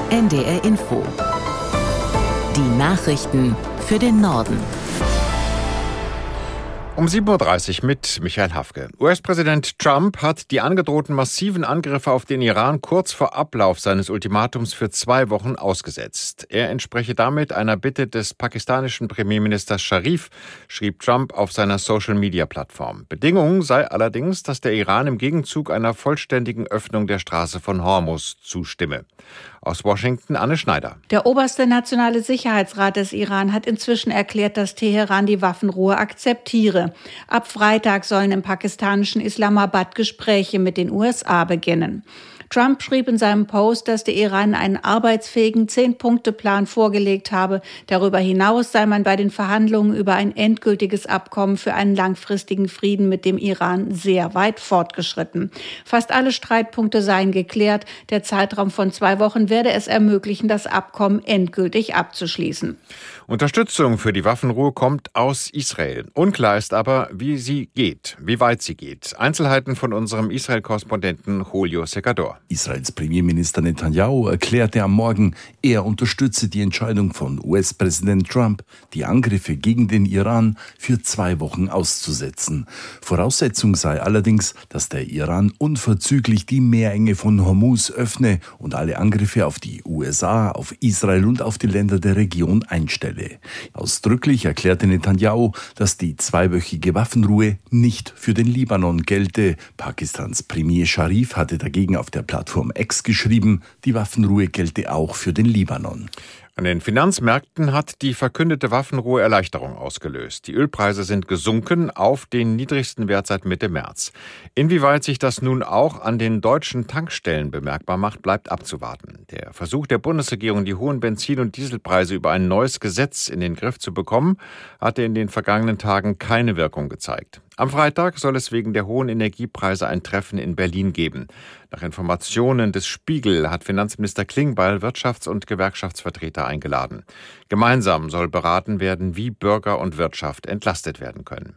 NDR Info. Die Nachrichten für den Norden. Um 7.30 Uhr mit Michael Hafke. US-Präsident Trump hat die angedrohten massiven Angriffe auf den Iran kurz vor Ablauf seines Ultimatums für 2 Wochen ausgesetzt. Er entspreche damit einer Bitte des pakistanischen Premierministers Sharif, schrieb Trump auf seiner Social-Media-Plattform. Bedingung sei allerdings, dass der Iran im Gegenzug einer vollständigen Öffnung der Straße von Hormuz zustimme. Aus Washington Anne Schneider. Der oberste nationale Sicherheitsrat des Iran hat inzwischen erklärt, dass Teheran die Waffenruhe akzeptiere. Ab Freitag sollen im pakistanischen Islamabad Gespräche mit den USA beginnen. Trump schrieb in seinem Post, dass der Iran einen arbeitsfähigen 10-Punkte-Plan vorgelegt habe. Darüber hinaus sei man bei den Verhandlungen über ein endgültiges Abkommen für einen langfristigen Frieden mit dem Iran sehr weit fortgeschritten. Fast alle Streitpunkte seien geklärt. Der Zeitraum von 2 Wochen werde es ermöglichen, das Abkommen endgültig abzuschließen. Unterstützung für die Waffenruhe kommt aus Israel. Unklar ist aber, wie weit sie geht. Einzelheiten von unserem Israel-Korrespondenten Julio Secador. Israels Premierminister Netanyahu erklärte am Morgen, er unterstütze die Entscheidung von US-Präsident Trump, die Angriffe gegen den Iran für 2 Wochen auszusetzen. Voraussetzung sei allerdings, dass der Iran unverzüglich die Meerenge von Hormuz öffne und alle Angriffe auf die USA, auf Israel und auf die Länder der Region einstelle. Ausdrücklich erklärte Netanyahu, dass die 2-wöchige Waffenruhe nicht für den Libanon gelte. Pakistans Premier Sharif hatte dagegen auf der Plattform X geschrieben, die Waffenruhe gelte auch für den Libanon. An den Finanzmärkten hat die verkündete Waffenruhe Erleichterung ausgelöst. Die Ölpreise sind gesunken auf den niedrigsten Wert seit Mitte März. Inwieweit sich das nun auch an den deutschen Tankstellen bemerkbar macht, bleibt abzuwarten. Der Versuch der Bundesregierung, die hohen Benzin- und Dieselpreise über ein neues Gesetz in den Griff zu bekommen, hatte in den vergangenen Tagen keine Wirkung gezeigt. Am Freitag soll es wegen der hohen Energiepreise ein Treffen in Berlin geben. Nach Informationen des Spiegel hat Finanzminister Klingbeil Wirtschafts- und Gewerkschaftsvertreter eingeladen. Gemeinsam soll beraten werden, wie Bürger und Wirtschaft entlastet werden können.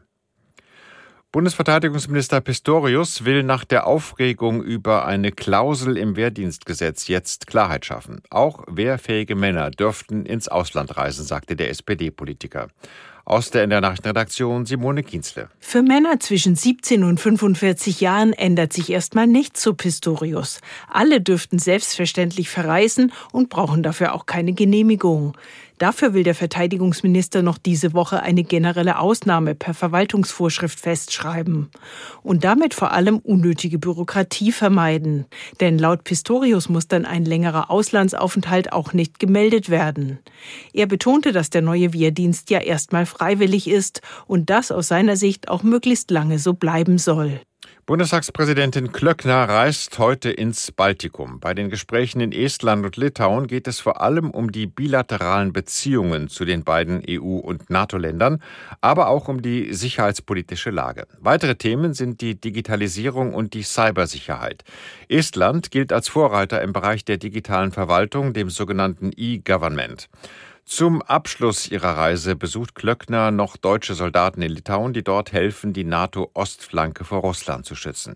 Bundesverteidigungsminister Pistorius will nach der Aufregung über eine Klausel im Wehrdienstgesetz jetzt Klarheit schaffen. Auch wehrfähige Männer dürften ins Ausland reisen, sagte der SPD-Politiker. Aus der Nachrichtenredaktion Simone Kienzle. Für Männer zwischen 17 und 45 Jahren ändert sich erstmal nichts zu Pistorius. Alle dürften selbstverständlich verreisen und brauchen dafür auch keine Genehmigung. Dafür will der Verteidigungsminister noch diese Woche eine generelle Ausnahme per Verwaltungsvorschrift festschreiben. Und damit vor allem unnötige Bürokratie vermeiden. Denn laut Pistorius muss dann ein längerer Auslandsaufenthalt auch nicht gemeldet werden. Er betonte, dass der neue Wehrdienst ja erstmal freiwillig ist und das aus seiner Sicht auch möglichst lange so bleiben soll. Bundestagspräsidentin Klöckner reist heute ins Baltikum. Bei den Gesprächen in Estland und Litauen geht es vor allem um die bilateralen Beziehungen zu den beiden EU- und NATO-Ländern, aber auch um die sicherheitspolitische Lage. Weitere Themen sind die Digitalisierung und die Cybersicherheit. Estland gilt als Vorreiter im Bereich der digitalen Verwaltung, dem sogenannten E-Government. Zum Abschluss ihrer Reise besucht Klöckner noch deutsche Soldaten in Litauen, die dort helfen, die NATO-Ostflanke vor Russland zu schützen.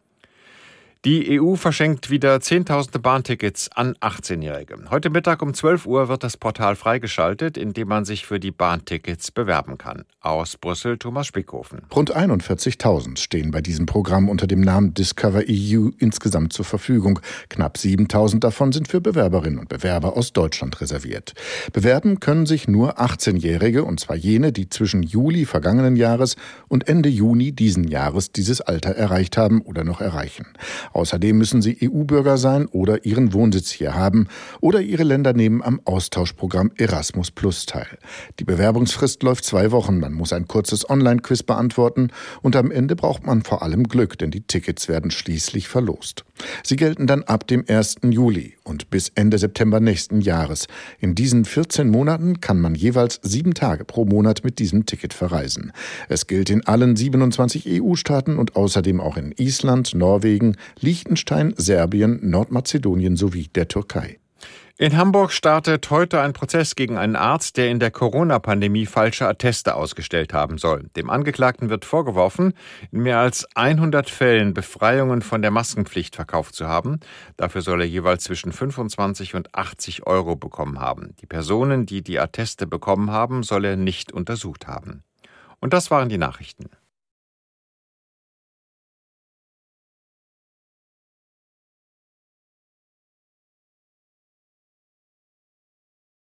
Die EU verschenkt wieder Zehntausende Bahntickets an 18-Jährige. Heute Mittag um 12 Uhr wird das Portal freigeschaltet, in dem man sich für die Bahntickets bewerben kann. Aus Brüssel Thomas Spickhofen. Rund 41.000 stehen bei diesem Programm unter dem Namen Discover EU insgesamt zur Verfügung. Knapp 7.000 davon sind für Bewerberinnen und Bewerber aus Deutschland reserviert. Bewerben können sich nur 18-Jährige, und zwar jene, die zwischen Juli vergangenen Jahres und Ende Juni diesen Jahres dieses Alter erreicht haben oder noch erreichen. Außerdem müssen sie EU-Bürger sein oder ihren Wohnsitz hier haben oder ihre Länder nehmen am Austauschprogramm Erasmus Plus teil. Die Bewerbungsfrist läuft 2 Wochen. Man muss ein kurzes Online-Quiz beantworten und am Ende braucht man vor allem Glück, denn die Tickets werden schließlich verlost. Sie gelten dann ab dem 1. Juli und bis Ende September nächsten Jahres. In diesen 14 Monaten kann man jeweils 7 Tage pro Monat mit diesem Ticket verreisen. Es gilt in allen 27 EU-Staaten und außerdem auch in Island, Norwegen, Liechtenstein, Serbien, Nordmazedonien sowie der Türkei. In Hamburg startet heute ein Prozess gegen einen Arzt, der in der Corona-Pandemie falsche Atteste ausgestellt haben soll. Dem Angeklagten wird vorgeworfen, in mehr als 100 Fällen Befreiungen von der Maskenpflicht verkauft zu haben. Dafür soll er jeweils zwischen 25 und 80 Euro bekommen haben. Die Personen, die die Atteste bekommen haben, soll er nicht untersucht haben. Und das waren die Nachrichten.